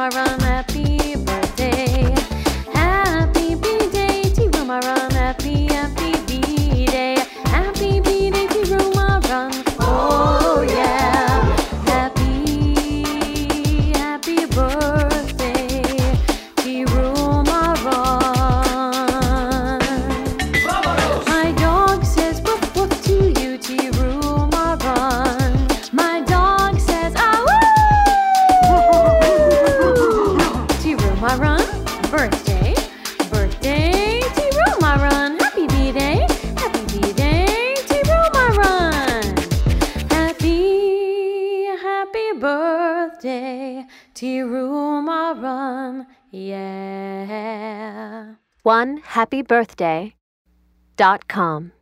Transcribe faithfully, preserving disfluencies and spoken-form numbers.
Run, happy birthday. Happy B-Day to Run, happy, happy B-Day. Happy B-Day to Run. Oh yeah. Happy, happy birthday to Run. My dog says woof woof to you, to Run. My dog says ah woo. To Run, birthday, birthday to Run. Happy B-Day, happy B-Day to Run. Happy, happy birthday to Run. Yeah. one happy birthday dot com